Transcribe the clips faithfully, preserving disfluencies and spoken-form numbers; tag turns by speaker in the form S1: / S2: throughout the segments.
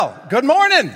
S1: Oh, good morning.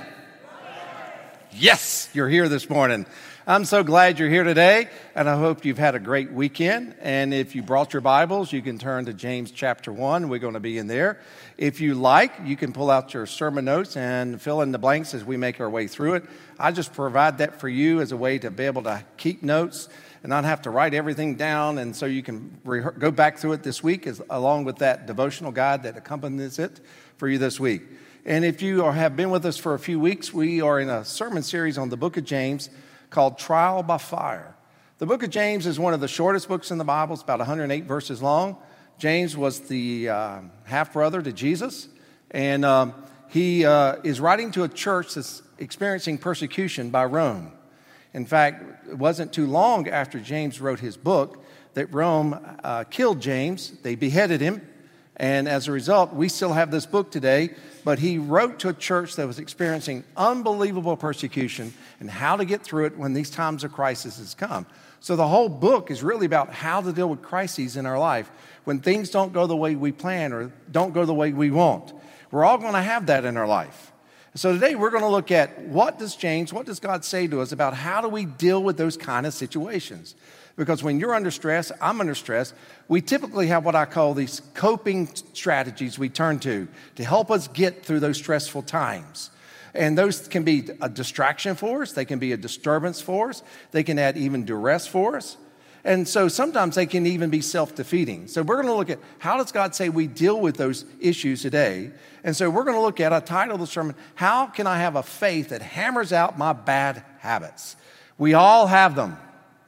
S1: Yes, you're here this morning. I'm so glad you're here today, and I hope you've had a great weekend. And if you brought your Bibles, you can turn to James chapter one. We're going to be in there. If you like, you can pull out your sermon notes and fill in the blanks as we make our way through it. I just provide that for you as a way to be able to keep notes and not have to write everything down, and so you can re- go back through it this week as, along with that devotional guide that accompanies it for you this week. And if you are, have been with us for a few weeks, we are in a sermon series on the book of James called Trial by Fire. The book of James is one of the shortest books in the Bible. It's about one hundred eight verses long. James was the uh, half-brother to Jesus, and um, he uh, is writing to a church that's experiencing persecution by Rome. In fact, it wasn't too long after James wrote his book that Rome uh, killed James. They beheaded him. And as a result, we still have this book today, but he wrote to a church that was experiencing unbelievable persecution and how to get through it when these times of crisis has come. So the whole book is really about how to deal with crises in our life when things don't go the way we plan or don't go the way we want. We're all going to have that in our life. So today we're going to look at what does James, what does God say to us about how do we deal with those kind of situations? Because when you're under stress, I'm under stress, we typically have what I call these coping strategies we turn to to help us get through those stressful times. And those can be a distraction for us. They can be a disturbance for us. They can add even duress for us. And so sometimes they can even be self-defeating. So we're going to look at how does God say we deal with those issues today. And so we're going to look at a title of the sermon, How Can I Have a Faith That Hammers Out My Bad Habits? We all have them.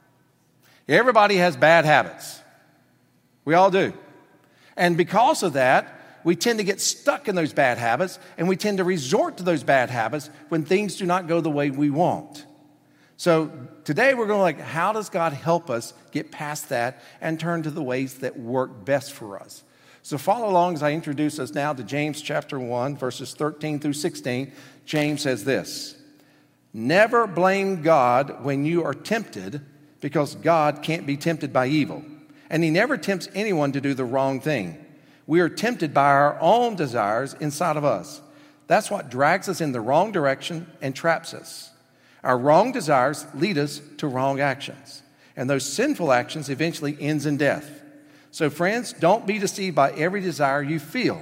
S1: Everybody has bad habits. We all do. And because of that, we tend to get stuck in those bad habits, and we tend to resort to those bad habits when things do not go the way we want. So today we're going to look at how does God help us get past that and turn to the ways that work best for us. So follow along as I introduce us now to James chapter one, verses thirteen through sixteen. James says this, "Never blame God when you are tempted, because God can't be tempted by evil, and he never tempts anyone to do the wrong thing. We are tempted by our own desires inside of us. That's what drags us in the wrong direction and traps us. Our wrong desires lead us to wrong actions, and those sinful actions eventually ends in death. So friends, don't be deceived by every desire you feel."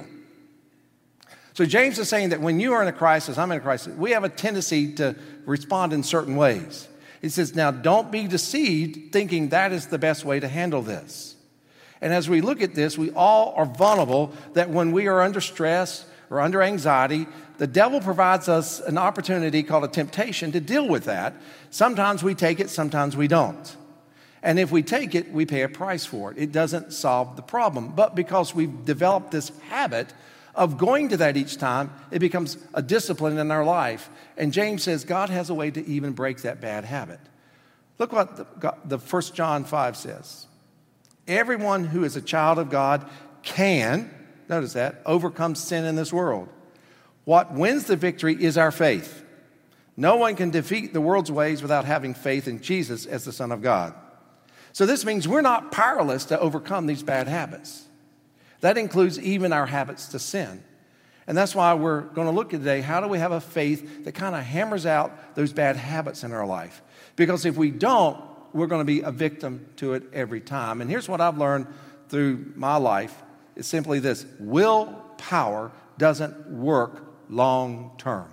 S1: So James is saying that when you are in a crisis, I'm in a crisis, we have a tendency to respond in certain ways. He says, now don't be deceived thinking that is the best way to handle this. And as we look at this, we all are vulnerable that when we are under stress or under anxiety, the devil provides us an opportunity called a temptation to deal with that. Sometimes we take it, sometimes we don't. And if we take it, we pay a price for it. It doesn't solve the problem. But because we've developed this habit of going to that each time, it becomes a discipline in our life. And James says God has a way to even break that bad habit. Look what the, the First John five says. Everyone who is a child of God can, notice that, overcome sin in this world. What wins the victory is our faith. No one can defeat the world's ways without having faith in Jesus as the Son of God. So this means we're not powerless to overcome these bad habits. That includes even our habits to sin. And that's why we're going to look at today, how do we have a faith that kind of hammers out those bad habits in our life? Because if we don't, we're going to be a victim to it every time. And here's what I've learned through my life. It's simply this. Willpower doesn't work long term.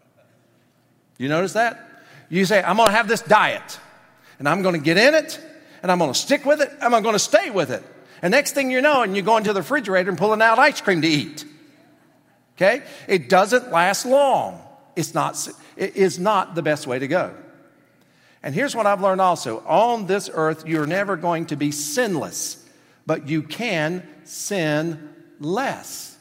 S1: You notice that? You say, I'm going to have this diet, and I'm going to get in it, and I'm going to stick with it, and I'm going to stay with it. And next thing you know, and you're going to the refrigerator and pulling out ice cream to eat. Okay? It doesn't last long. It's not, it is not the best way to go. And here's what I've learned also. On this earth, you're never going to be sinless, but you can sin less.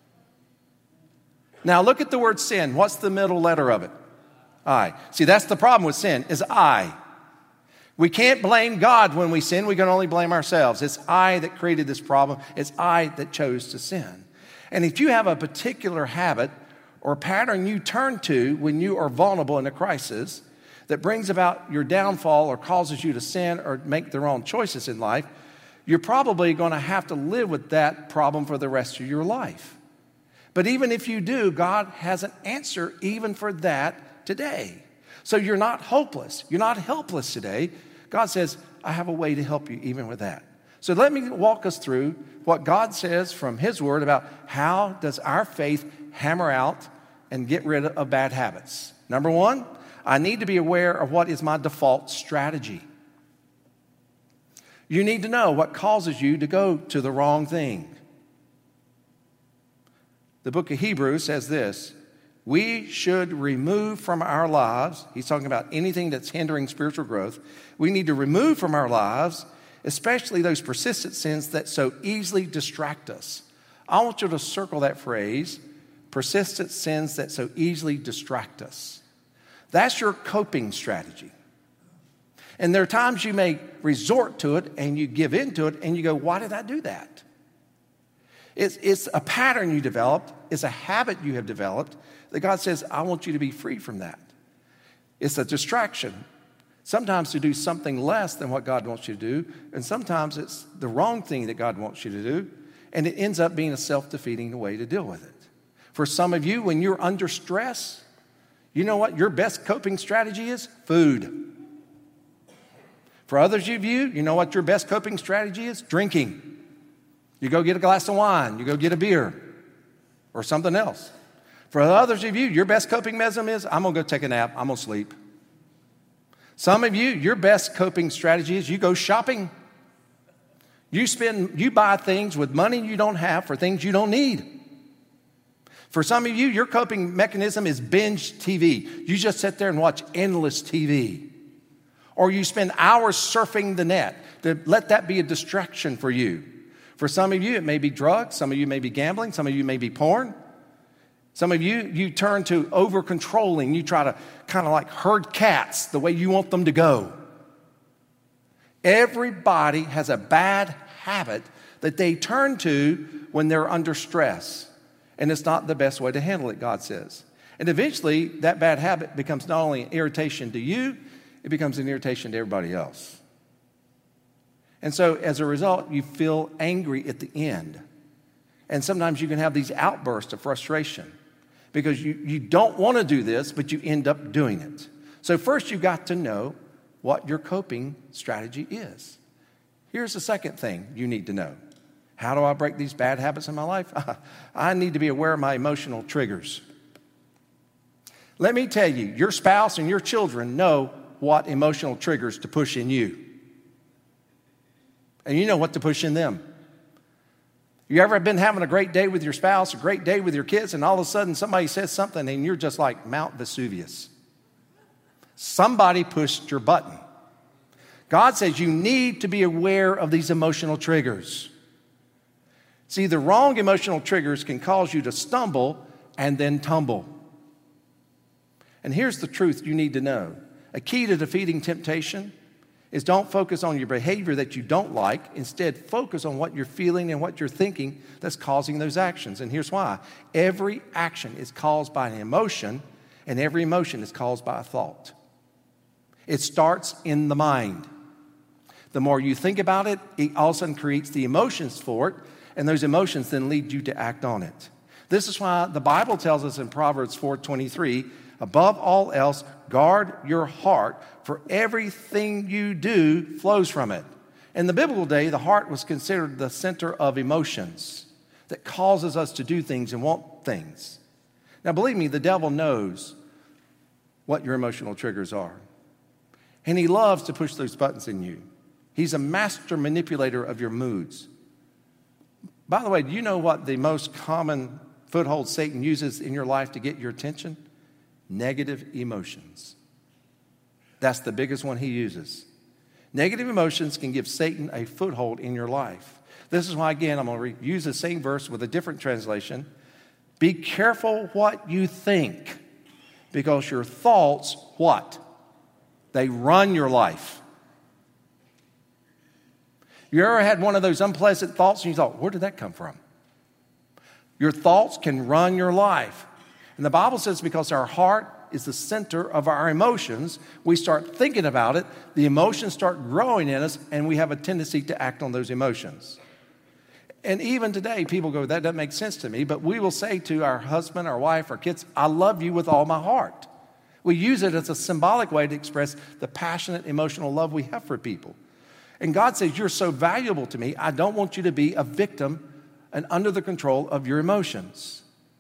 S1: Now look at the word sin. What's the middle letter of it? I. See, that's the problem with sin, is I. We can't blame God when we sin. We can only blame ourselves. It's I that created this problem. It's I that chose to sin. And if you have a particular habit or pattern you turn to when you are vulnerable in a crisis that brings about your downfall or causes you to sin or make the wrong choices in life, you're probably going to have to live with that problem for the rest of your life. But even if you do, God has an answer even for that today. So you're not hopeless. You're not helpless today. God says, I have a way to help you even with that. So let me walk us through what God says from his word about how does our faith hammer out and get rid of bad habits. Number one, I need to be aware of what is my default strategy. You need to know what causes you to go to the wrong thing. The book of Hebrews says this, we should remove from our lives, he's talking about anything that's hindering spiritual growth, we need to remove from our lives, especially those persistent sins that so easily distract us. I want you to circle that phrase, persistent sins that so easily distract us. That's your coping strategy. And there are times you may resort to it and you give into it and you go, why did I do that? It's, it's a pattern you developed. It's a habit you have developed that God says, I want you to be free from that. It's a distraction. Sometimes to do something less than what God wants you to do, and sometimes it's the wrong thing that God wants you to do, and it ends up being a self-defeating way to deal with it. For some of you, when you're under stress, you know what your best coping strategy is? Food. For others of you, you know what your best coping strategy is? Drinking. You go get a glass of wine, you go get a beer, or something else. For others of you, your best coping mechanism is, I'm going to go take a nap, I'm going to sleep. Some of you, your best coping strategy is you go shopping. You spend, you buy things with money you don't have for things you don't need. For some of you, your coping mechanism is binge T V. You just sit there and watch endless T V. Or you spend hours surfing the net. To let that be a distraction for you. For some of you, it may be drugs. Some of you may be gambling. Some of you may be porn. Some of you, you turn to over-controlling. You try to kind of like herd cats the way you want them to go. Everybody has a bad habit that they turn to when they're under stress. And it's not the best way to handle it, God says. And eventually, that bad habit becomes not only an irritation to you, it becomes an irritation to everybody else. And so, as a result, you feel angry at the end. And sometimes you can have these outbursts of frustration because you, you don't want to do this, but you end up doing it. So first, you've got to know what your coping strategy is. Here's the second thing you need to know. How do I break these bad habits in my life? I need to be aware of my emotional triggers. Let me tell you, your spouse and your children know what emotional triggers to push in you. And you know what to push in them. You ever been having a great day with your spouse, a great day with your kids, and all of a sudden somebody says something and you're just like Mount Vesuvius. Somebody pushed your button. God says you need to be aware of these emotional triggers. See, the wrong emotional triggers can cause you to stumble and then tumble. And here's the truth you need to know. A key to defeating temptation is don't focus on your behavior that you don't like. Instead, focus on what you're feeling and what you're thinking that's causing those actions. And here's why. Every action is caused by an emotion, and every emotion is caused by a thought. It starts in the mind. The more you think about it, it all of a sudden creates the emotions for it, and those emotions then lead you to act on it. This is why the Bible tells us in Proverbs four twenty-three, above all else, guard your heart, for everything you do flows from it. In the biblical day, the heart was considered the center of emotions that causes us to do things and want things. Now, believe me, the devil knows what your emotional triggers are. And he loves to push those buttons in you. He's a master manipulator of your moods. By the way, do you know what the most common foothold Satan uses in your life to get your attention? Negative emotions. That's the biggest one he uses. Negative emotions can give Satan a foothold in your life. This is why, again, I'm going to re- use the same verse with a different translation. Be careful what you think, because your thoughts, what? They run your life. You ever had one of those unpleasant thoughts and you thought, where did that come from? Your thoughts can run your life. And the Bible says because our heart is the center of our emotions, we start thinking about it, the emotions start growing in us, and we have a tendency to act on those emotions. And even today, people go, that doesn't make sense to me. But we will say to our husband, our wife, our kids, I love you with all my heart. We use it as a symbolic way to express the passionate, emotional love we have for people. And God says, you're so valuable to me, I don't want you to be a victim and under the control of your emotions.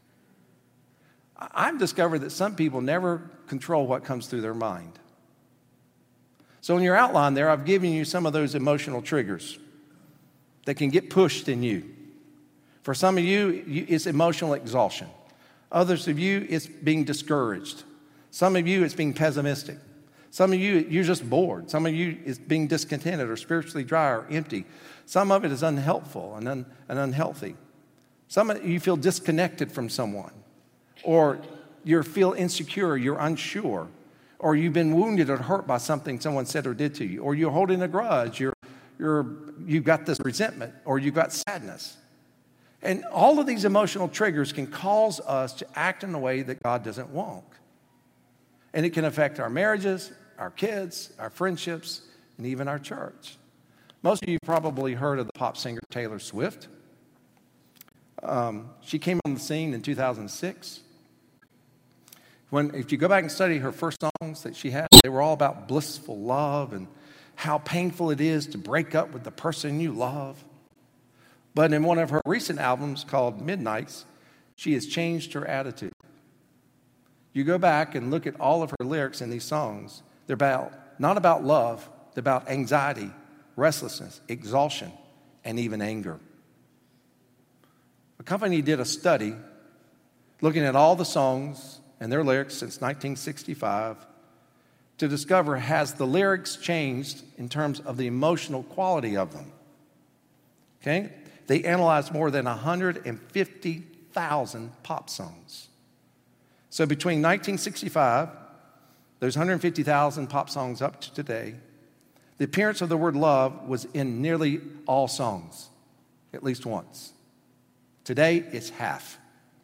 S1: I've discovered that some people never control what comes through their mind. So in your outline there, I've given you some of those emotional triggers that can get pushed in you. For some of you, it's emotional exhaustion. Others of you, it's being discouraged. Some of you, it's being pessimistic. Some of you, you're just bored. Some of you, it's being discontented or spiritually dry or empty. Some of it is unhelpful and, un, and unhealthy. Some of you feel disconnected from someone. Or you feel insecure, you're unsure. Or you've been wounded or hurt by something someone said or did to you. Or you're holding a grudge, you're, you're, you've got this resentment, or you've got sadness. And all of these emotional triggers can cause us to act in a way that God doesn't want. And it can affect our marriages, our kids, our friendships, and even our church. Most of you probably heard of the pop singer Taylor Swift. Um, she came on the scene in two thousand six. When, if you go back and study her first songs that she had, they were all about blissful love and how painful it is to break up with the person you love. But in one of her recent albums called Midnights, she has changed her attitude. You go back and look at all of her lyrics in these songs. They're about, not about love, they're about anxiety, restlessness, exhaustion, and even anger. A company did a study looking at all the songs and their lyrics since nineteen sixty-five to discover, has the lyrics changed in terms of the emotional quality of them? Okay? They analyzed more than one hundred fifty thousand pop songs. So between nineteen sixty-five, those one hundred fifty thousand pop songs up to today, the appearance of the word love was in nearly all songs, at least once. Today, it's half.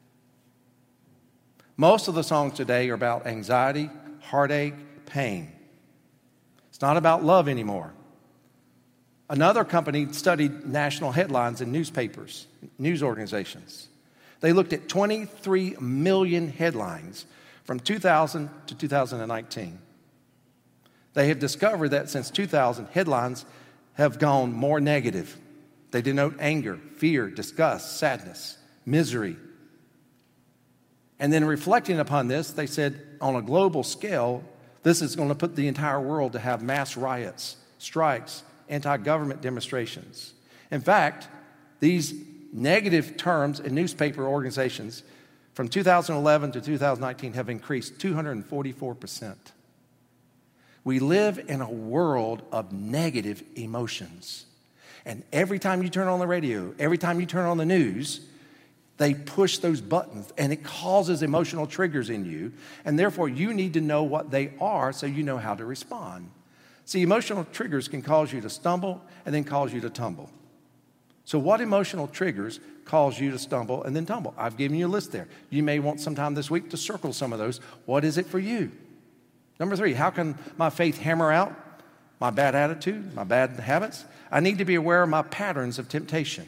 S1: Most of the songs today are about anxiety, heartache, pain. It's not about love anymore. Another company studied national headlines in newspapers, news organizations. They looked at twenty-three million headlines from two thousand to two thousand nineteen. They have discovered that since two thousand, headlines have gone more negative. They denote anger, fear, disgust, sadness, misery. And then reflecting upon this, they said on a global scale, this is going to put the entire world to have mass riots, strikes, anti-government demonstrations. In fact, these negative terms in newspaper organizations from two thousand eleven to two thousand nineteen have increased two hundred forty-four percent. We live in a world of negative emotions. And every time you turn on the radio, every time you turn on the news, they push those buttons and it causes emotional triggers in you. And therefore, you need to know what they are so you know how to respond. See, emotional triggers can cause you to stumble and then cause you to tumble. So what emotional triggers cause you to stumble and then tumble? I've given you a list there. You may want sometime this week to circle some of those. What is it for you? Number three, how can my faith hammer out my bad attitude, my bad habits? I need to be aware of my patterns of temptation.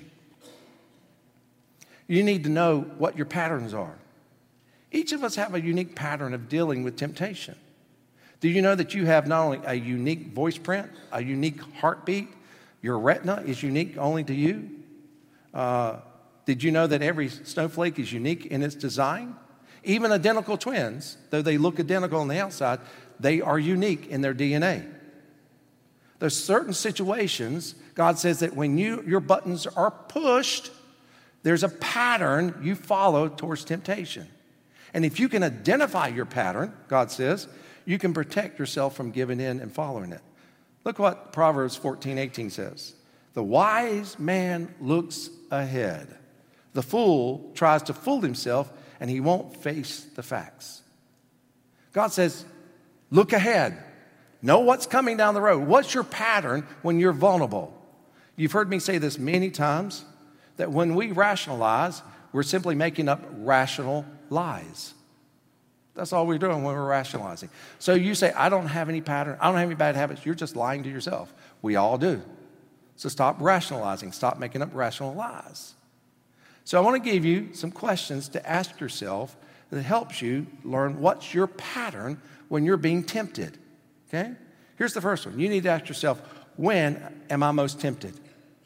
S1: You need to know what your patterns are. Each of us have a unique pattern of dealing with temptation. Do you know that you have not only a unique voice print, a unique heartbeat, your retina is unique only to you? Uh, did you know that every snowflake is unique in its design? Even identical twins, though they look identical on the outside, they are unique in their D N A. There's certain situations, God says that when you your buttons are pushed, there's a pattern you follow towards temptation. And if you can identify your pattern, God says, you can protect yourself from giving in and following it. Look what Proverbs fourteen eighteen says. The wise man looks ahead. The fool tries to fool himself and he won't face the facts. God says, look ahead. Know what's coming down the road. What's your pattern when you're vulnerable? You've heard me say this many times, that when we rationalize, we're simply making up rational lies. That's all we're doing when we're rationalizing. So you say, I don't have any pattern, I don't have any bad habits. You're just lying to yourself. We all do. So stop rationalizing. Stop making up rational lies. So I want to give you some questions to ask yourself that helps you learn what's your pattern when you're being tempted. Okay? Here's the first one. You need to ask yourself, when am I most tempted?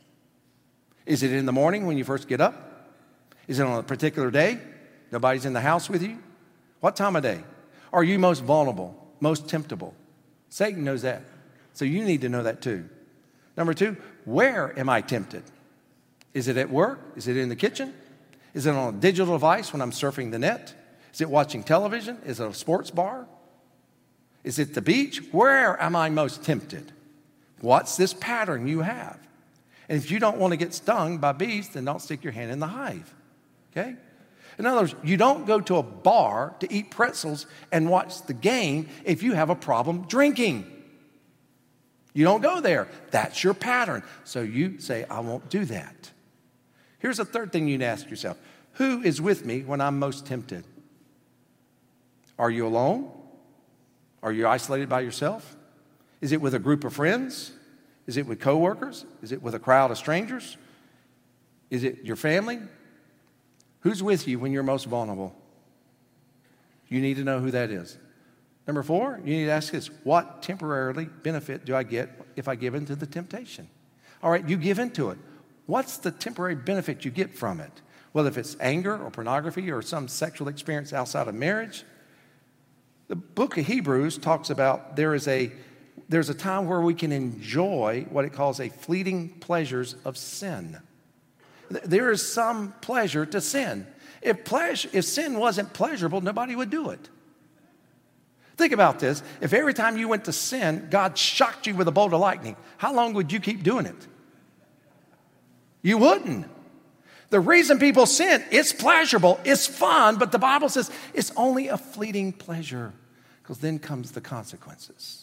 S1: Is it in the morning when you first get up? Is it on a particular day? Nobody's in the house with you? What time of day? Are you most vulnerable, most temptable? Satan knows that. So you need to know that too. Number two, where am I tempted? Is it at work? Is it in the kitchen? Is it on a digital device when I'm surfing the net? Is it watching television? Is it a sports bar? Is it the beach? Where am I most tempted? What's this pattern you have? And if you don't want to get stung by bees, then don't stick your hand in the hive. Okay? In other words, you don't go to a bar to eat pretzels and watch the game if you have a problem drinking. You don't go there. That's your pattern. So you say, I won't do that. Here's a third thing you need to ask yourself. Who is with me when I'm most tempted? Are you alone? Are you isolated by yourself? Is it with a group of friends? Is it with coworkers? Is it with a crowd of strangers? Is it your family? Who's with you when you're most vulnerable? You need to know who that is. Number four, you need to ask this, what temporarily benefit do I get if I give in to the temptation? All right, you give into it. What's the temporary benefit you get from it? Well, if it's anger or pornography or some sexual experience outside of marriage, the book of Hebrews talks about there is a there's a time where we can enjoy what it calls a fleeting pleasures of sin. There is some pleasure to sin. If pleasure, if sin wasn't pleasurable, nobody would do it. Think about this. If every time you went to sin, God shocked you with a bolt of lightning, how long would you keep doing it? You wouldn't. The reason people sin, it's pleasurable, it's fun, but the Bible says it's only a fleeting pleasure because then comes the consequences.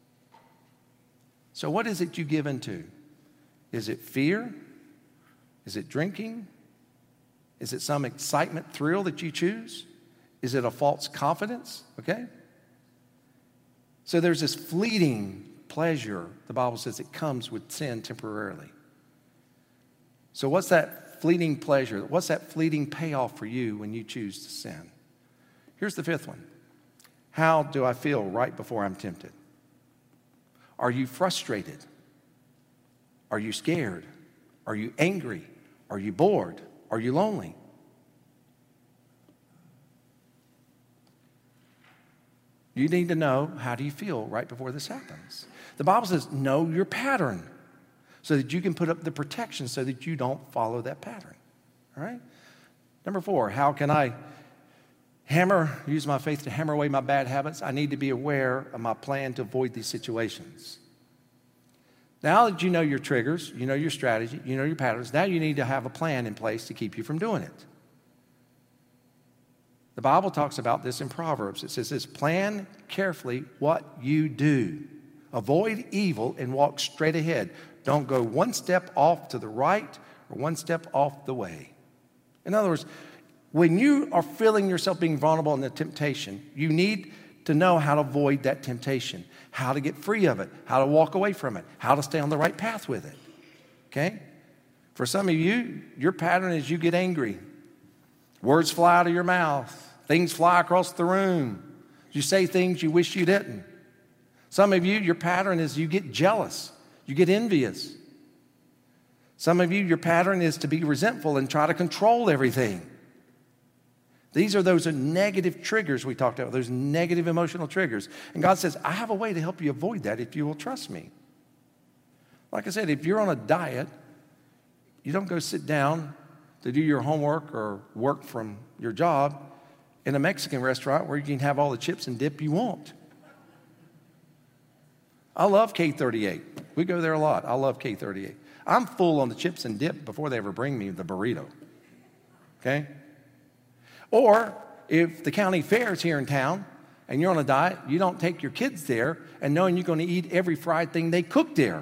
S1: So what is it you give into? Is it fear? Is it drinking? Is it some excitement, thrill that you choose? Is it a false confidence? Okay? So there's this fleeting pleasure, the Bible says it comes with sin temporarily. So what's that fleeting pleasure? What's that fleeting payoff for you when you choose to sin? Here's the fifth one. How do I feel right before I'm tempted? Are you frustrated? Are you scared? Are you angry? Are you bored? Are you lonely? You need to know, how do you feel right before this happens? The Bible says, know your pattern so that you can put up the protection so that you don't follow that pattern. All right? Number four, how can I hammer, use my faith to hammer away my bad habits? I need to be aware of my plan to avoid these situations. Now that you know your triggers, you know your strategy, you know your patterns, now you need to have a plan in place to keep you from doing it. The Bible talks about this in Proverbs. It says this, plan carefully what you do. Avoid evil and walk straight ahead. Don't go one step off to the right or one step off the way. In other words, when you are feeling yourself being vulnerable in the temptation, you need to know how to avoid that temptation, how to get free of it, how to walk away from it, how to stay on the right path with it. Okay? For some of you, your pattern is you get angry. Words fly out of your mouth. Things fly across the room. You say things you wish you didn't. Some of you, your pattern is you get jealous. You get envious. Some of you, your pattern is to be resentful and try to control everything. These are those negative triggers we talked about, those negative emotional triggers. And God says, I have a way to help you avoid that if you will trust me. Like I said, if you're on a diet, you don't go sit down to do your homework or work from your job in a Mexican restaurant where you can have all the chips and dip you want. I love K thirty-eight. We go there a lot. I love K thirty-eight. I'm full on the chips and dip before they ever bring me the burrito. Okay? Or if the county fair is here in town and you're on a diet, you don't take your kids there and knowing you're going to eat every fried thing they cook there.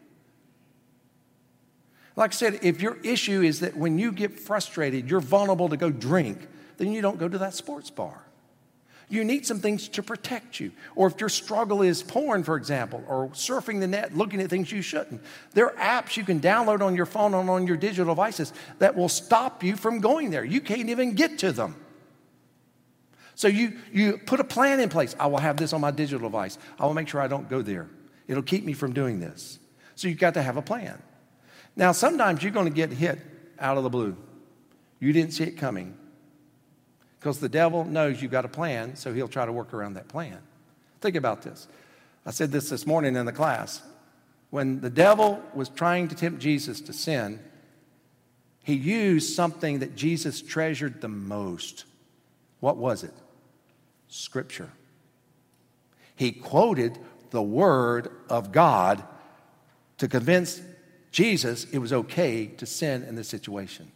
S1: Like I said, if your issue is that when you get frustrated, you're vulnerable to go drink, then you don't go to that sports bar. You need some things to protect you. Or if your struggle is porn, for example, or surfing the net, looking at things you shouldn't, there are apps you can download on your phone and on your digital devices that will stop you from going there. You can't even get to them. So you, you put a plan in place. I will have this on my digital device. I will make sure I don't go there. It'll keep me from doing this. So you've got to have a plan. Now, sometimes you're going to get hit out of the blue. You didn't see it coming. Because the devil knows you've got a plan, so he'll try to work around that plan. Think about this. I said this this morning in the class. When the devil was trying to tempt Jesus to sin, he used something that Jesus treasured the most. What was it? Scripture. He quoted the Word of God to convince Jesus it was okay to sin in this situation.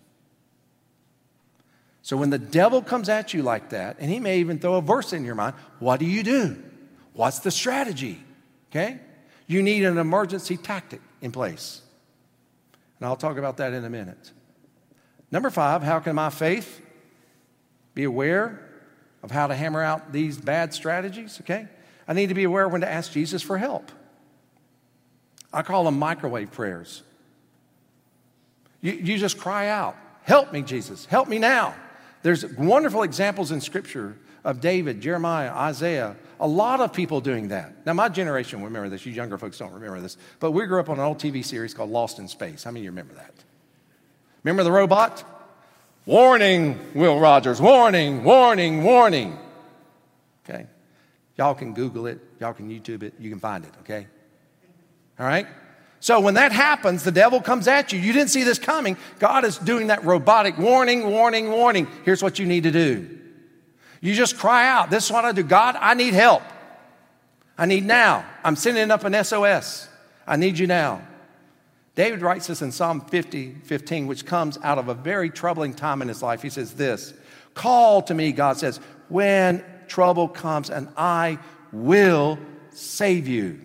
S1: So when the devil comes at you like that, and he may even throw a verse in your mind, what do you do? What's the strategy? Okay? You need an emergency tactic in place. And I'll talk about that in a minute. Number five, how can my faith be aware of how to hammer out these bad strategies? Okay? I need to be aware when to ask Jesus for help. I call them microwave prayers. You, you just cry out, help me, Jesus, help me now. There's wonderful examples in Scripture of David, Jeremiah, Isaiah, a lot of people doing that. Now, my generation will remember this. You younger folks don't remember this. But we grew up on an old T V series called Lost in Space. How many of you remember that? Remember the robot? Warning, Will Rogers, warning, warning, warning. Okay? Y'all can Google it. Y'all can YouTube it. You can find it, okay? All right? So when that happens, the devil comes at you. You didn't see this coming. God is doing that robotic warning, warning, warning. Here's what you need to do. You just cry out. This is what I do. God, I need help. I need now. I'm sending up an S O S. I need you now. David writes this in Psalm fifty, fifteen, which comes out of a very troubling time in his life. He says this, call to me, God says, when trouble comes, and I will save you.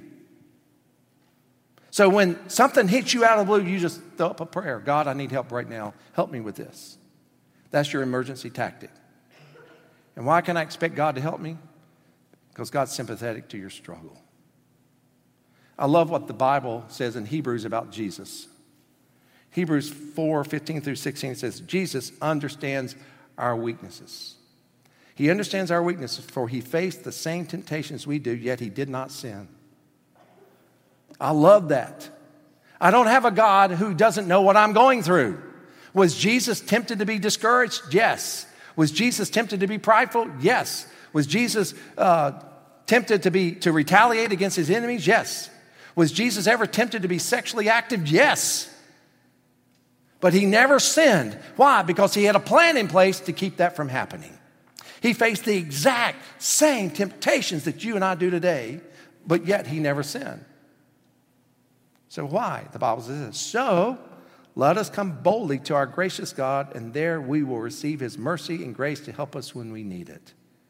S1: So when something hits you out of the blue, you just throw up a prayer. God, I need help right now. Help me with this. That's your emergency tactic. And why can I expect God to help me? Because God's sympathetic to your struggle. I love what the Bible says in Hebrews about Jesus. Hebrews four, fifteen through sixteen says, Jesus understands our weaknesses. He understands our weaknesses, for he faced the same temptations we do, yet he did not sin. I love that. I don't have a God who doesn't know what I'm going through. Was Jesus tempted to be discouraged? Yes. Was Jesus tempted to be prideful? Yes. Was Jesus uh, tempted to be to retaliate against his enemies? Yes. Was Jesus ever tempted to be sexually active? Yes. But he never sinned. Why? Because he had a plan in place to keep that from happening. He faced the exact same temptations that you and I do today, but yet he never sinned. So why? The Bible says this. So let us come boldly to our gracious God, and there we will receive his mercy and grace to help us when we need it. It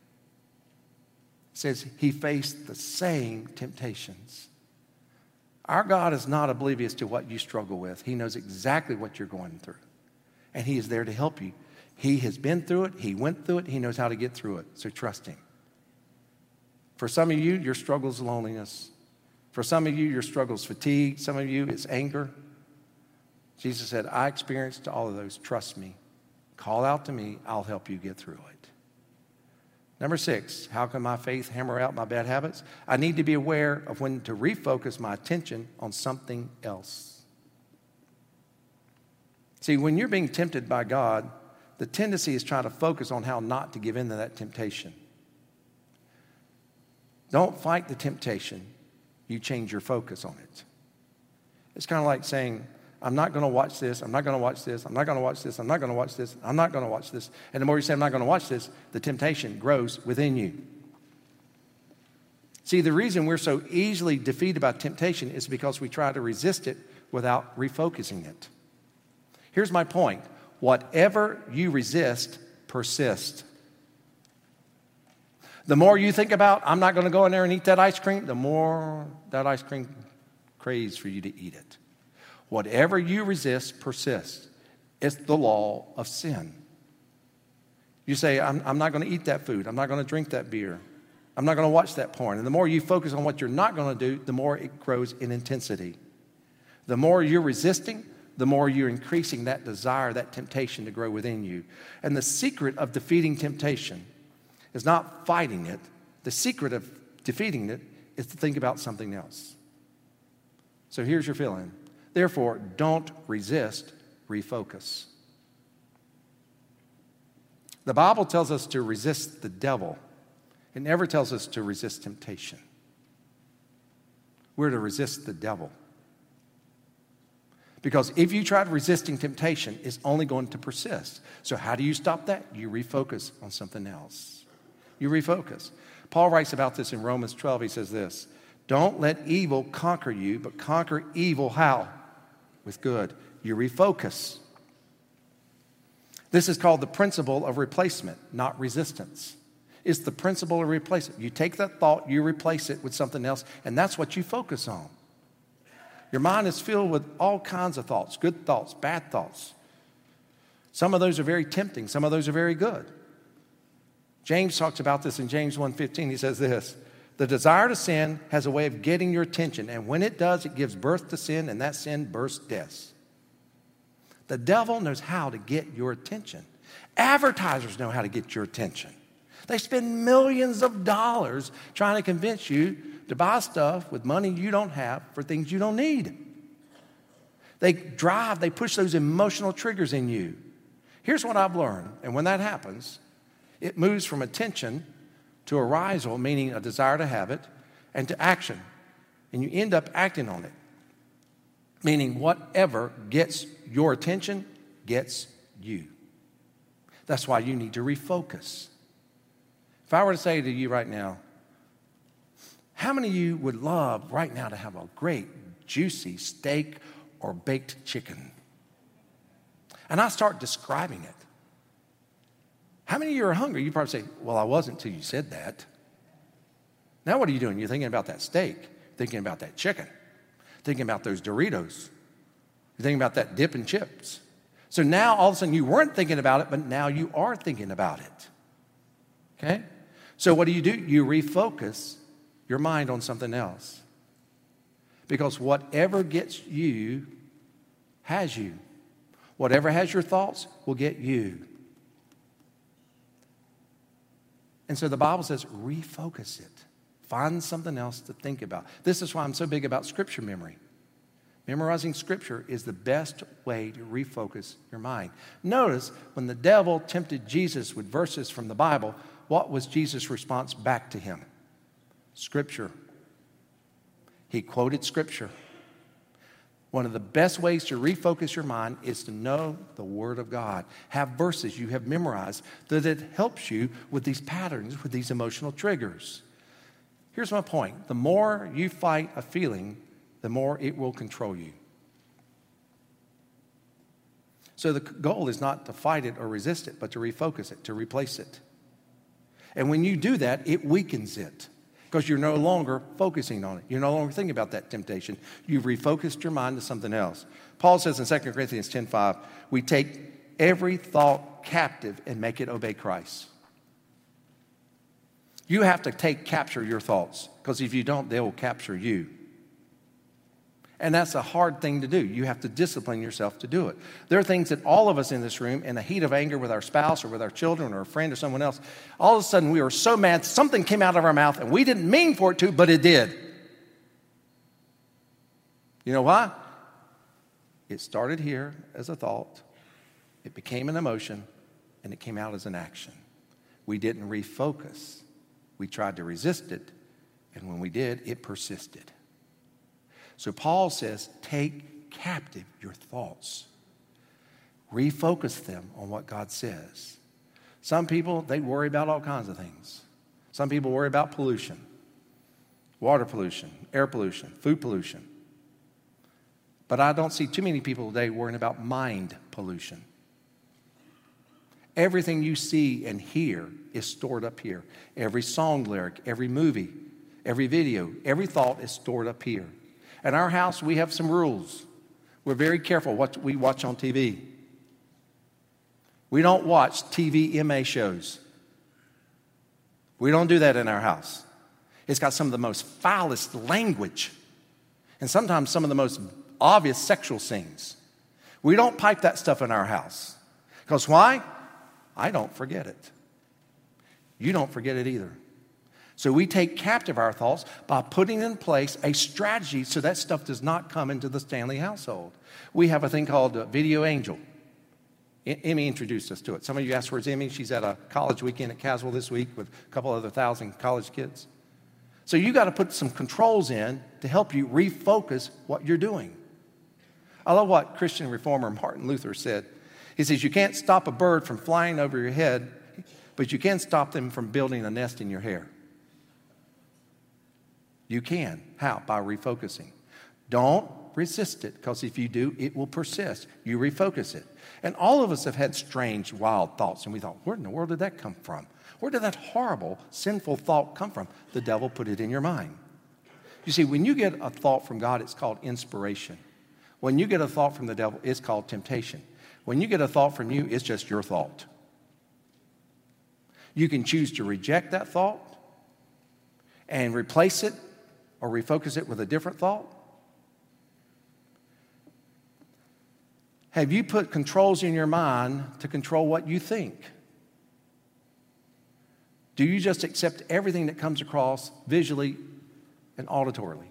S1: says he faced the same temptations. Our God is not oblivious to what you struggle with. He knows exactly what you're going through, and he is there to help you. He has been through it. He went through it. He knows how to get through it, so trust him. For some of you, your struggle is loneliness. For some of you, your struggle is fatigue. Some of you, it's anger. Jesus said, I experienced all of those. Trust me. Call out to me. I'll help you get through it. Number six, how can my faith hammer out my bad habits? I need to be aware of when to refocus my attention on something else. See, when you're being tempted by God, the tendency is trying to focus on how not to give in to that temptation. Don't fight the temptation. You change your focus on it. It's kind of like saying, I'm not going to watch this, I'm not going to watch this, I'm not going to watch this, I'm not going to watch this, I'm not going to watch this. And the more you say, I'm not going to watch this, the temptation grows within you. See, the reason we're so easily defeated by temptation is because we try to resist it without refocusing it. Here's my point. Whatever you resist, persist. The more you think about, I'm not going to go in there and eat that ice cream, the more that ice cream craves for you to eat it. Whatever you resist, persist. It's the law of sin. You say, I'm, I'm not going to eat that food. I'm not going to drink that beer. I'm not going to watch that porn. And the more you focus on what you're not going to do, the more it grows in intensity. The more you're resisting, the more you're increasing that desire, that temptation to grow within you. And the secret of defeating temptation is not fighting it. The secret of defeating it is to think about something else. So here's your fill-in. Therefore, don't resist, refocus. The Bible tells us to resist the devil. It never tells us to resist temptation. We're to resist the devil. Because if you try resisting temptation, it's only going to persist. So how do you stop that? You refocus on something else. You refocus. Paul writes about this in Romans twelve. He says this, don't let evil conquer you, but conquer evil how? With good. You refocus. This is called the principle of replacement, not resistance. It's the principle of replacement. You take that thought, you replace it with something else, and that's what you focus on. Your mind is filled with all kinds of thoughts, good thoughts, bad thoughts. Some of those are very tempting. Some of those are very good. James talks about this in James one fifteen. He says this, the desire to sin has a way of getting your attention, and when it does, it gives birth to sin, and that sin births death. The devil knows how to get your attention. Advertisers know how to get your attention. They spend millions of dollars trying to convince you to buy stuff with money you don't have for things you don't need. They drive, they push those emotional triggers in you. Here's what I've learned, and when that happens, it moves from attention to arousal, meaning a desire to have it, and to action. And you end up acting on it, meaning whatever gets your attention gets you. That's why you need to refocus. If I were to say to you right now, how many of you would love right now to have a great, juicy steak or baked chicken? And I start describing it. How many of you are hungry? You probably say, well, I wasn't until you said that. Now what are you doing? You're thinking about that steak, thinking about that chicken, thinking about those Doritos, you're thinking about that dip and chips. So now all of a sudden you weren't thinking about it, but now you are thinking about it. Okay? So what do you do? You refocus your mind on something else. Because whatever gets you has you. Whatever has your thoughts will get you. And so the Bible says, refocus it. Find something else to think about. This is why I'm so big about scripture memory. Memorizing scripture is the best way to refocus your mind. Notice when the devil tempted Jesus with verses from the Bible, what was Jesus' response back to him? Scripture. He quoted scripture. One of the best ways to refocus your mind is to know the Word of God. Have verses you have memorized that it helps you with these patterns, with these emotional triggers. Here's my point. The more you fight a feeling, the more it will control you. So the goal is not to fight it or resist it, but to refocus it, to replace it. And when you do that, it weakens it because you're no longer focusing on it. You're no longer thinking about that temptation. You've refocused your mind to something else. Paul says in Second Corinthians ten five, we take every thought captive and make it obey Christ. You have to take capture your thoughts because if you don't, they will capture you. And that's a hard thing to do. You have to discipline yourself to do it. There are things that all of us in this room, in the heat of anger with our spouse or with our children or a friend or someone else, all of a sudden we were so mad, something came out of our mouth and we didn't mean for it to, but it did. You know why? It started here as a thought, it became an emotion, and it came out as an action. We didn't refocus. We tried to resist it, and when we did, it persisted. So Paul says, take captive your thoughts. Refocus them on what God says. Some people, they worry about all kinds of things. Some people worry about pollution, water pollution, air pollution, food pollution. But I don't see too many people today worrying about mind pollution. Everything you see and hear is stored up here. Every song lyric, every movie, every video, every thought is stored up here. At our house, we have some rules. We're very careful what we watch on T V. We don't watch T V M A shows. We don't do that in our house. It's got some of the most foulest language and sometimes some of the most obvious sexual scenes. We don't pipe that stuff in our house. Because why? I don't forget it. You don't forget it either. So we take captive our thoughts by putting in place a strategy so that stuff does not come into the Stanley household. We have a thing called a Video Angel. Emmy introduced us to it. Some of you asked, where's Emmy? She's at a college weekend at Caswell this week with a couple other thousand college kids. So you got to put some controls in to help you refocus what you're doing. I love what Christian reformer Martin Luther said. He says, you can't stop a bird from flying over your head, but you can stop them from building a nest in your hair. You can. How? By refocusing. Don't resist it, because if you do, it will persist. You refocus it. And all of us have had strange, wild thoughts, and we thought, where in the world did that come from? Where did that horrible, sinful thought come from? The devil put it in your mind. You see, when you get a thought from God, it's called inspiration. When you get a thought from the devil, it's called temptation. When you get a thought from you, it's just your thought. You can choose to reject that thought and replace it or refocus it with a different thought. Have you put controls in your mind to control what you think? Do you just accept everything that comes across visually and auditorily?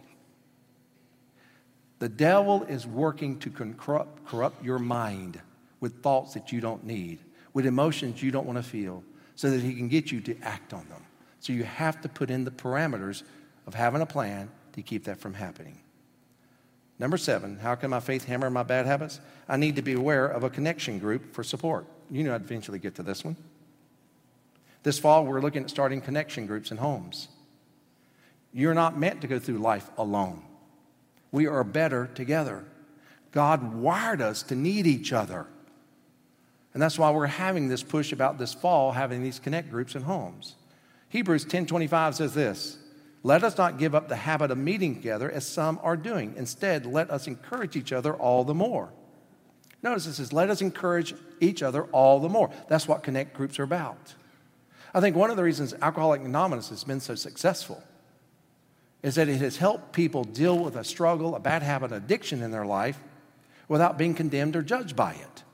S1: The devil is working to corrupt, corrupt your mind with thoughts that you don't need, with emotions you don't want to feel, so that he can get you to act on them. So you have to put in the parameters of having a plan to keep that from happening. Number seven, how can my faith hammer my bad habits? I need to be aware of a connection group for support. You know I'd eventually get to this one. This fall, we're looking at starting connection groups in homes. You're not meant to go through life alone. We are better together. God wired us to need each other. And that's why we're having this push about this fall, having these connect groups in homes. Hebrews ten twenty-five says this, let us not give up the habit of meeting together as some are doing. Instead, let us encourage each other all the more. Notice it says, let us encourage each other all the more. That's what connect groups are about. I think one of the reasons Alcoholics Anonymous has been so successful is that it has helped people deal with a struggle, a bad habit, addiction in their life without being condemned or judged by it.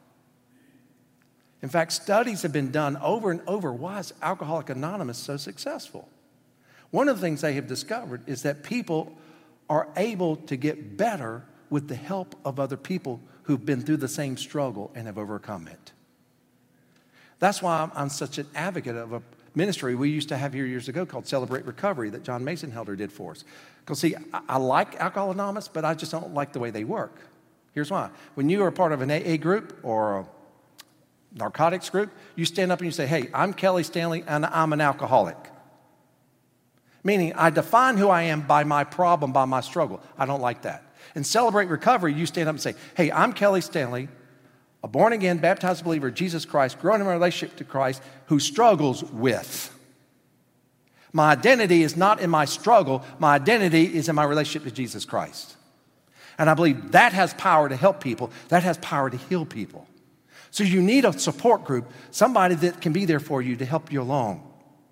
S1: In fact, studies have been done over and over. Why is Alcoholics Anonymous so successful? One of the things they have discovered is that people are able to get better with the help of other people who've been through the same struggle and have overcome it. That's why I'm, I'm such an advocate of a ministry we used to have here years ago called Celebrate Recovery that John Mason Helder did for us. Because, see, I, I like Alcoholics Anonymous, but I just don't like the way they work. Here's why. When you are part of an A A group or a narcotics group, you stand up and you say, hey, I'm Kelly Stanley and I'm an alcoholic. Meaning, I define who I am by my problem, by my struggle. I don't like that. In Celebrate Recovery, you stand up and say, hey, I'm Kelly Stanley, a born-again, baptized believer of Jesus Christ, growing in my relationship to Christ, who struggles with. My identity is not in my struggle. My identity is in my relationship to Jesus Christ. And I believe that has power to help people. That has power to heal people. So you need a support group, somebody that can be there for you to help you along.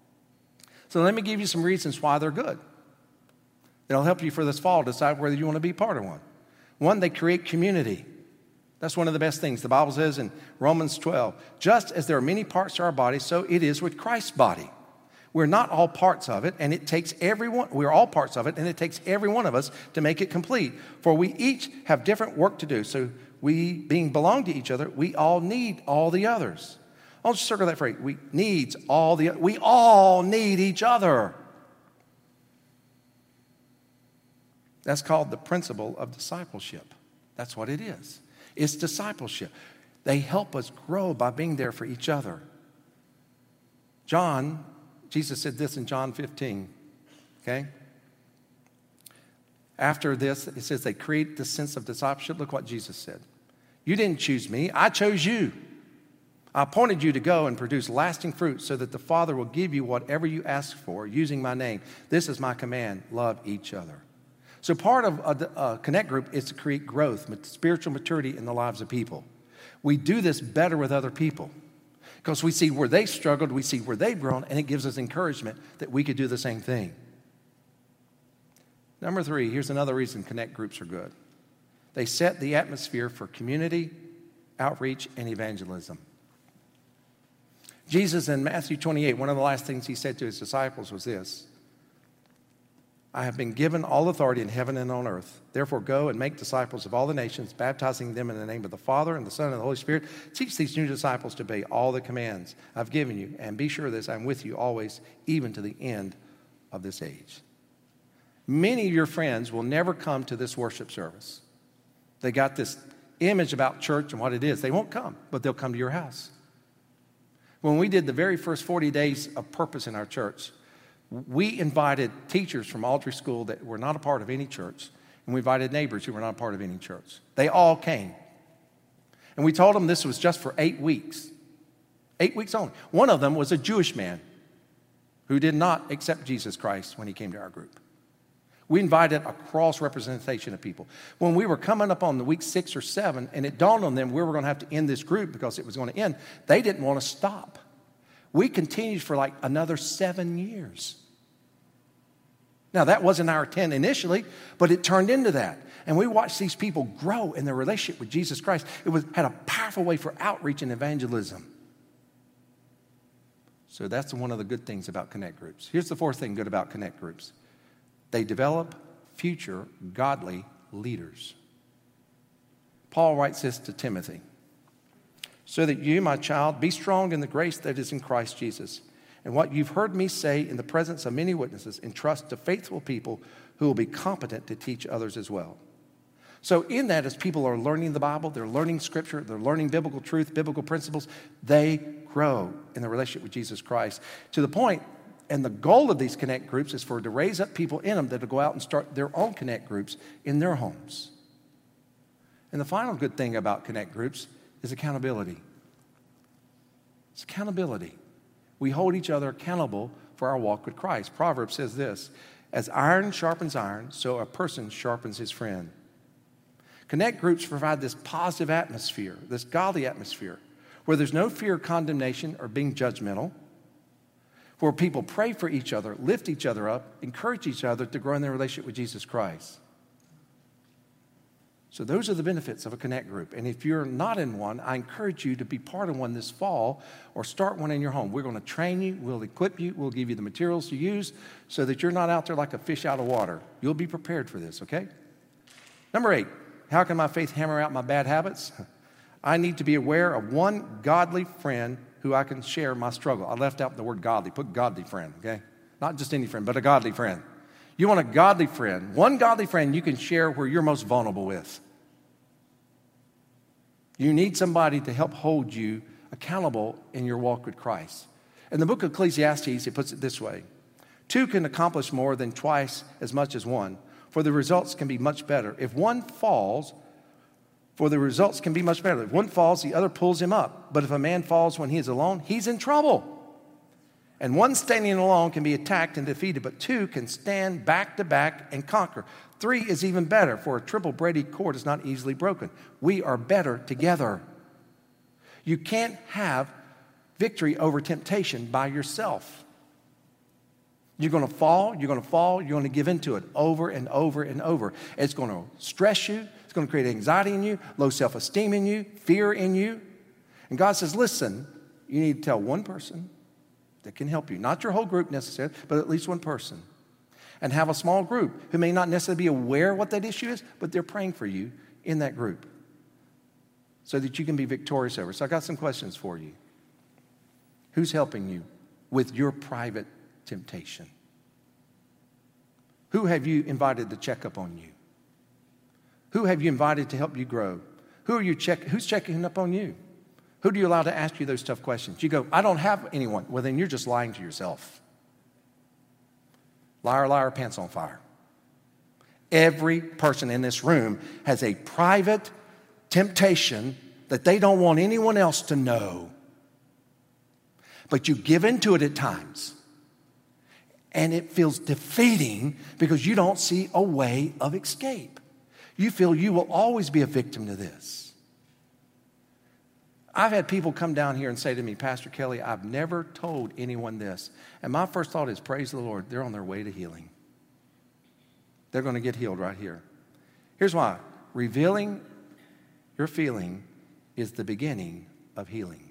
S1: So let me give you some reasons why they're good. They'll help you for this fall decide whether you want to be part of one. One, they create community. That's one of the best things. The Bible says in Romans twelve, just as there are many parts to our body, so it is with Christ's body. We're not all parts of it, and it takes everyone, we're all parts of it, and it takes every one of us to make it complete. For we each have different work to do. So we, being belong to each other, we all need all the others. I'll just circle that phrase. We needs all the, we all need each other. That's called the principle of discipleship. That's what it is. It's discipleship. They help us grow by being there for each other. John, Jesus said this in John fifteen, okay? After this, it says they create the sense of discipleship. Look what Jesus said. You didn't choose me. I chose you. I appointed you to go and produce lasting fruit so that the Father will give you whatever you ask for using my name. This is my command. Love each other. So part of a, a connect group is to create growth, spiritual maturity in the lives of people. We do this better with other people. Because we see where they struggled, we see where they've grown, and it gives us encouragement that we could do the same thing. Number three, here's another reason connect groups are good. They set the atmosphere for community, outreach, and evangelism. Jesus in Matthew twenty-eight, one of the last things he said to his disciples was this: I have been given all authority in heaven and on earth. Therefore, go and make disciples of all the nations, baptizing them in the name of the Father and the Son and the Holy Spirit. Teach these new disciples to obey all the commands I've given you. And be sure of this, I'm with you always, even to the end of this age. Many of your friends will never come to this worship service. They got this image about church and what it is. They won't come, but they'll come to your house. When we did the very first forty days of purpose in our church, we invited teachers from Aldrich School that were not a part of any church, and we invited neighbors who were not a part of any church. They all came. And we told them this was just for eight weeks. Eight weeks only. One of them was a Jewish man who did not accept Jesus Christ when he came to our group. We invited a cross-representation of people. When we were coming up on the week six or seven, and it dawned on them we were going to have to end this group because it was going to end, they didn't want to stop. We continued for like another seven years. Now, that wasn't our intent initially, but it turned into that. And we watched these people grow in their relationship with Jesus Christ. It was, had a powerful way for outreach and evangelism. So that's one of the good things about connect groups. Here's the fourth thing good about connect groups. They develop future godly leaders. Paul writes this to Timothy. So that you, my child, be strong in the grace that is in Christ Jesus. And what you've heard me say in the presence of many witnesses, entrust to faithful people who will be competent to teach others as well. So in that, as people are learning the Bible, they're learning Scripture, they're learning biblical truth, biblical principles, they grow in the relationship with Jesus Christ to the point, and the goal of these connect groups is for to raise up people in them that will go out and start their own connect groups in their homes. And the final good thing about connect groups is accountability. It's accountability. We hold each other accountable for our walk with Christ. Proverbs says this: as iron sharpens iron, so a person sharpens his friend. Connect groups provide this positive atmosphere, this godly atmosphere, where there's no fear of condemnation or being judgmental, where people pray for each other, lift each other up, encourage each other to grow in their relationship with Jesus Christ. So those are the benefits of a connect group. And if you're not in one, I encourage you to be part of one this fall or start one in your home. We're going to train you. We'll equip you. We'll give you the materials to use so that you're not out there like a fish out of water. You'll be prepared for this, okay? Number eight, how can my faith hammer out my bad habits? I need to be aware of one godly friend who I can share my struggle. I left out the word godly. Put godly friend, okay? Not just any friend, but a godly friend. You want a godly friend, one godly friend you can share where you're most vulnerable with. You need somebody to help hold you accountable in your walk with Christ. In the book of Ecclesiastes, it puts it this way: two can accomplish more than twice as much as one, for the results can be much better. If one falls, for the results can be much better. If one falls, the other pulls him up. But if a man falls when he is alone, he's in trouble. And one standing alone can be attacked and defeated, but two can stand back to back and conquer. Three is even better, for a triple braided cord is not easily broken. We are better together. You can't have victory over temptation by yourself. You're going to fall, you're going to fall, you're going to give into it over and over and over. It's going to stress you. It's going to create anxiety in you, low self-esteem in you, fear in you. And God says, listen, you need to tell one person that can help you. Not your whole group necessarily, but at least one person. And have a small group who may not necessarily be aware of what that issue is, but they're praying for you in that group so that you can be victorious over it. So I got some questions for you. Who's helping you with your private temptation? Who have you invited to check up on you? Who have you invited to help you grow? Who are you check? Who's checking up on you? Who do you allow to ask you those tough questions? You go, I don't have anyone. Well, then you're just lying to yourself. Liar, liar, pants on fire. Every person in this room has a private temptation that they don't want anyone else to know. But you give into it at times. And it feels defeating because you don't see a way of escape. You feel you will always be a victim to this. I've had people come down here and say to me, Pastor Kelly, I've never told anyone this. And my first thought is, praise the Lord, they're on their way to healing. They're going to get healed right here. Here's why. Revealing your feeling is the beginning of healing.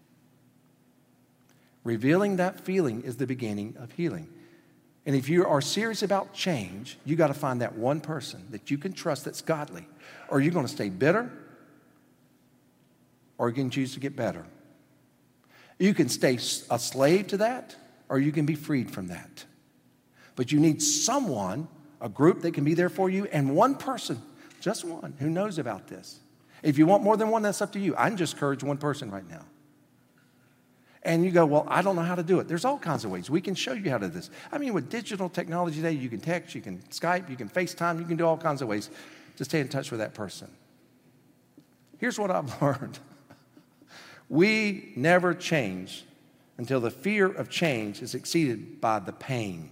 S1: Revealing that feeling is the beginning of healing. And if you are serious about change, you got to find that one person that you can trust that's godly. Or you're going to stay bitter, or you can choose to get better. You can stay a slave to that, or you can be freed from that. But you need someone, a group that can be there for you, and one person, just one, who knows about this. If you want more than one, that's up to you. I can just encourage one person right now. And you go, well, I don't know how to do it. There's all kinds of ways. We can show you how to do this. I mean, with digital technology today, you can text, you can Skype, you can FaceTime, you can do all kinds of ways to stay in touch with that person. Here's what I've learned. We never change until the fear of change is exceeded by the pain.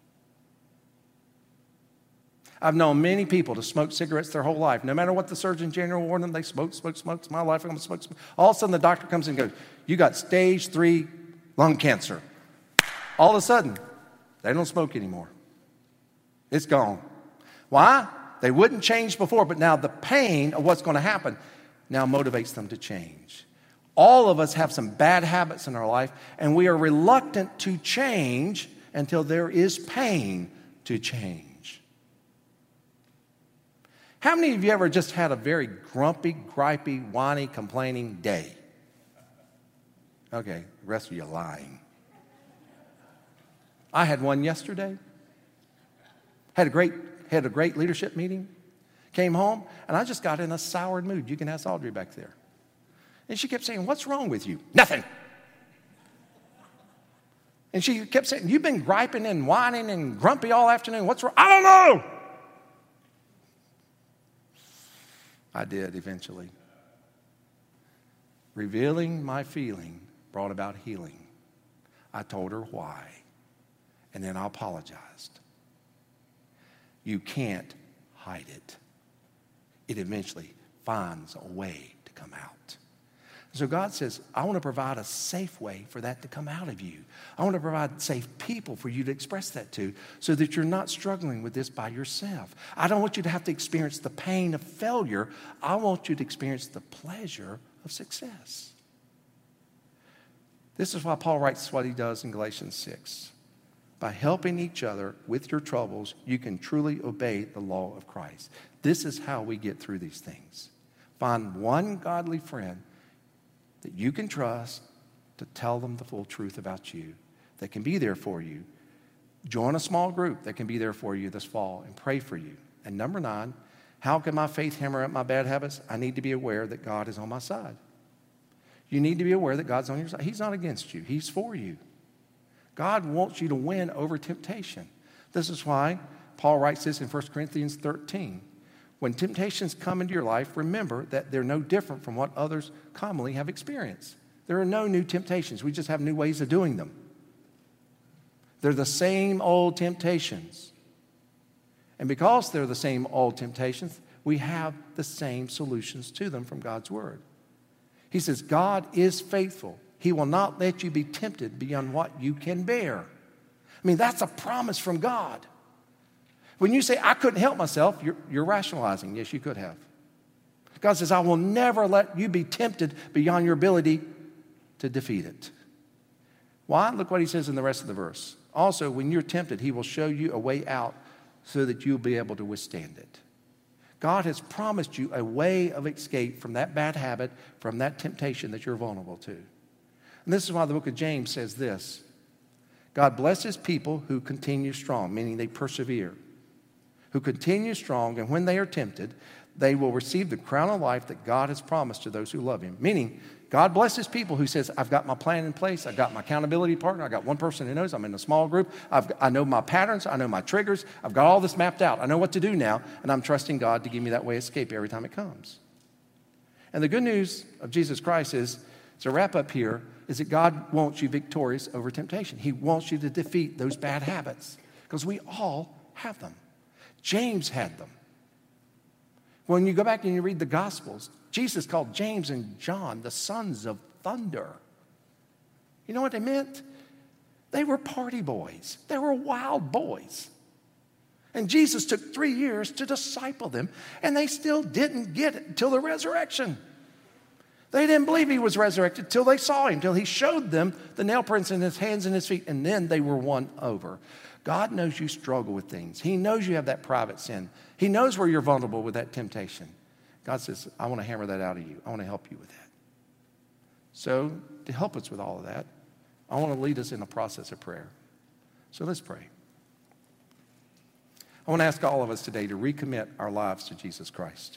S1: I've known many people to smoke cigarettes their whole life. No matter what the Surgeon General warned them, they smoke, smoke, smoke. It's my life, I'm going to smoke, smoke. All of a sudden, the doctor comes and goes, you got stage three lung cancer. All of a sudden, they don't smoke anymore. It's gone. Why? They wouldn't change before, but now the pain of what's going to happen now motivates them to change. All of us have some bad habits in our life, and we are reluctant to change until there is pain to change. How many of you ever just had a very grumpy, gripey, whiny, complaining day? Okay, the rest of you are lying. I had one yesterday. Had a great, had a great leadership meeting. Came home, and I just got in a soured mood. You can ask Audrey back there. And she kept saying, what's wrong with you? Nothing. And she kept saying, you've been griping and whining and grumpy all afternoon. What's wrong? I don't know. I did eventually. Revealing my feeling brought about healing. I told her why, and then I apologized. You can't hide it. It eventually finds a way to come out. So God says, I want to provide a safe way for that to come out of you. I want to provide safe people for you to express that to so that you're not struggling with this by yourself. I don't want you to have to experience the pain of failure. I want you to experience the pleasure of success. This is why Paul writes what he does in Galatians six. By helping each other with your troubles, you can truly obey the law of Christ. This is how we get through these things. Find one godly friend that you can trust to tell them the full truth about you, that can be there for you. Join a small group that can be there for you this fall and pray for you. And number nine, how can my faith hammer up my bad habits? I need to be aware that God is on my side. You need to be aware that God's on your side. He's not against you. He's for you. God wants you to win over temptation. This is why Paul writes this in First Corinthians thirteen. When temptations come into your life, remember that they're no different from what others commonly have experienced. There are no new temptations. We just have new ways of doing them. They're the same old temptations. And because they're the same old temptations, we have the same solutions to them from God's Word. He says, God is faithful. He will not let you be tempted beyond what you can bear. I mean, that's a promise from God. When you say, I couldn't help myself, you're, you're rationalizing. Yes, you could have. God says, I will never let you be tempted beyond your ability to defeat it. Why? Look what he says in the rest of the verse. Also, when you're tempted, he will show you a way out so that you'll be able to withstand it. God has promised you a way of escape from that bad habit, from that temptation that you're vulnerable to. And this is why the book of James says this. God blesses people who continue strong, meaning they persevere. Who continue strong, and when they are tempted, they will receive the crown of life that God has promised to those who love him. Meaning, God blesses people who says, I've got my plan in place, I've got my accountability partner, I've got one person who knows, I'm in a small group, I've, I know my patterns, I know my triggers, I've got all this mapped out, I know what to do now, and I'm trusting God to give me that way of escape every time it comes. And the good news of Jesus Christ is, to wrap up here, is that God wants you victorious over temptation. He wants you to defeat those bad habits, because we all have them. James had them. When you go back and you read the Gospels, Jesus called James and John the sons of thunder. You know what they meant? They were party boys. They were wild boys. And Jesus took three years to disciple them, and they still didn't get it until the resurrection. They didn't believe he was resurrected until they saw him, until he showed them the nail prints in his hands and his feet, and then they were won over. God knows you struggle with things. He knows you have that private sin. He knows where you're vulnerable with that temptation. God says, I want to hammer that out of you. I want to help you with that. So to help us with all of that, I want to lead us in a process of prayer. So let's pray. I want to ask all of us today to recommit our lives to Jesus Christ.